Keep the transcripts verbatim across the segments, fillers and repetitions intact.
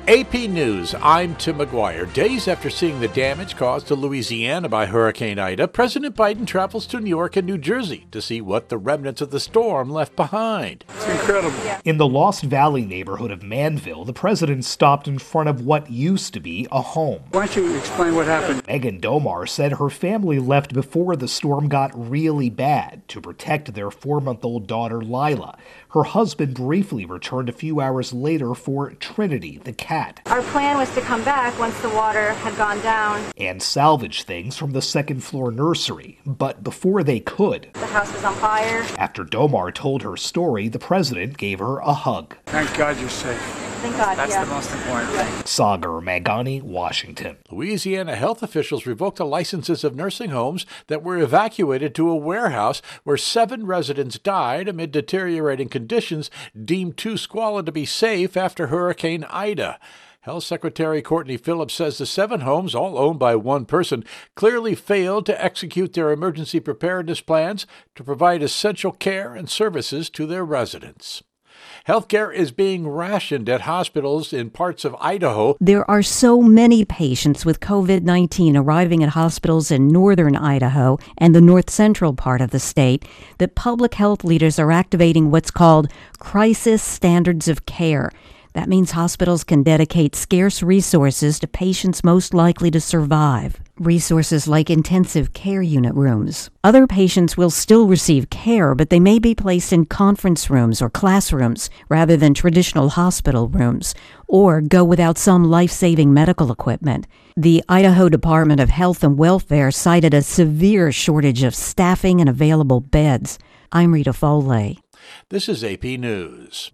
A P News, I'm Tim McGuire. Days after seeing the damage caused to Louisiana by Hurricane Ida, President Biden travels to New York and New Jersey to see what the remnants of the storm left behind. It's incredible. In the Lost Valley neighborhood of Manville, the president stopped in front of what used to be a home. Why don't you explain what happened? Megan Domar said her family left before the storm got really bad to protect their four-month-old daughter, Lila. Her husband briefly returned a few hours later for Trinity, the cat. Our plan was to come back once the water had gone down and salvage things from the second-floor nursery. But before they could, the house was on fire. After Domar told her story, the president gave her a hug. Thank God you're safe. Thank God, That's yeah. the most important thing. Sagar Magani, Washington. Louisiana health officials revoked the licenses of nursing homes that were evacuated to a warehouse where seven residents died amid deteriorating conditions deemed too squalid to be safe after Hurricane Ida. Health Secretary Courtney Phillips says the seven homes, all owned by one person, clearly failed to execute their emergency preparedness plans to provide essential care and services to their residents. Healthcare is being rationed at hospitals in parts of Idaho. There are so many patients with covid nineteen arriving at hospitals in northern Idaho and the north central part of the state that public health leaders are activating what's called crisis standards of care. That means hospitals can dedicate scarce resources to patients most likely to survive. Resources like intensive care unit rooms. Other patients will still receive care, but they may be placed in conference rooms or classrooms rather than traditional hospital rooms, or go without some life-saving medical equipment. The Idaho Department of Health and Welfare cited a severe shortage of staffing and available beds. I'm Rita Foley. This is A P News.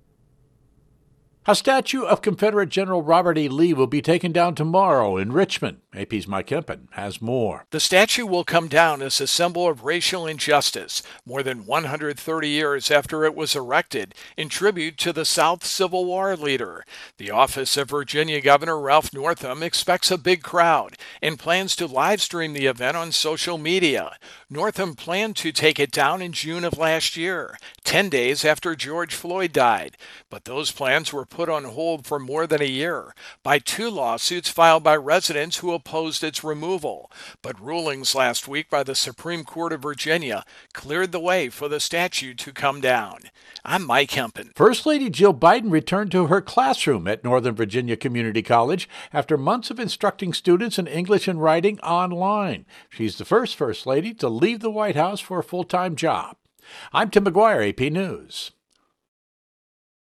A statue of Confederate General Robert E. Lee will be taken down tomorrow in Richmond. A P's Mike Kempen has more. The statue will come down as a symbol of racial injustice more than one hundred thirty years after it was erected in tribute to the South Civil War leader. The office of Virginia Governor Ralph Northam expects a big crowd and plans to live stream the event on social media. Northam planned to take it down in June of last year, ten days after George Floyd died, but those plans were put on hold for more than a year by two lawsuits filed by residents who opposed its removal. But rulings last week by the Supreme Court of Virginia cleared the way for the statue to come down. I'm Mike Kempen. First Lady Jill Biden returned to her classroom at Northern Virginia Community College after months of instructing students in English and writing online. She's the first First Lady to leave the White House for a full-time job. I'm Tim McGuire, A P News.